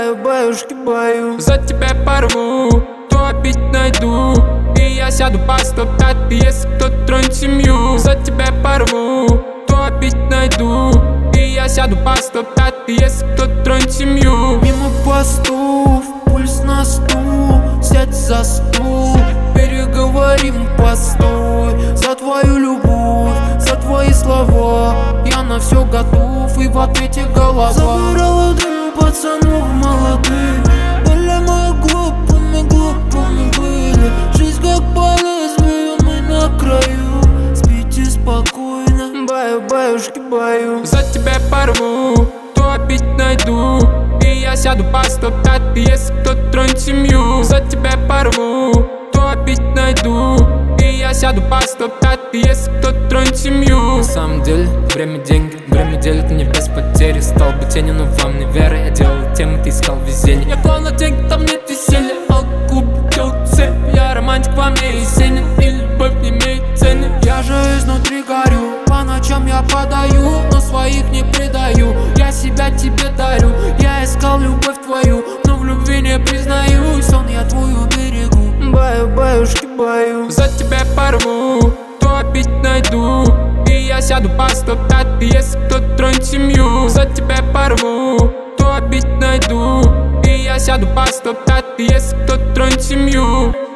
Баюшки, баю. За тебя порву, то опять найду. И я сяду по 105, если кто тронет семью. За тебя порву, то опять найду. И я сяду по 105, если кто тронет семью. Мимо постов, пульс на стул, сядь за стул, переговорим, постой. За твою любовь, за твои слова я на все готов, и в ответе голова. Забирала дым пацанов молодых, были мы глупыми были. Жизнь как по лезвию, мы на краю. Спите спокойно, баюшки, баю. За тебя порву, то опять найду. И я сяду по 105, если кто тронет семью. За тебя порву, то опять найду. И я сяду по 105, если кто тронет семью. На самом деле, время деньги, время делит не без потери. Стал бы тенью, но вам не веры. Я делал тем, ты искал везение. Я главное деньги, там нет веселья. Алкоголь, цель. Я романтик, во мне есенин. И любовь не имеет цены. Я же изнутри горю, по ночам я подаю, но своих не предаю. Я себя тебе дарю, я искал любовь твою, но в любви не признаюсь. Сон я твою берегу, баюшки, баю. За тебя порву, то опять найду. И я сяду по 105, если кто тронет семью. За тебя порву, то опять найду. И я сяду по 105, если кто тронет семью.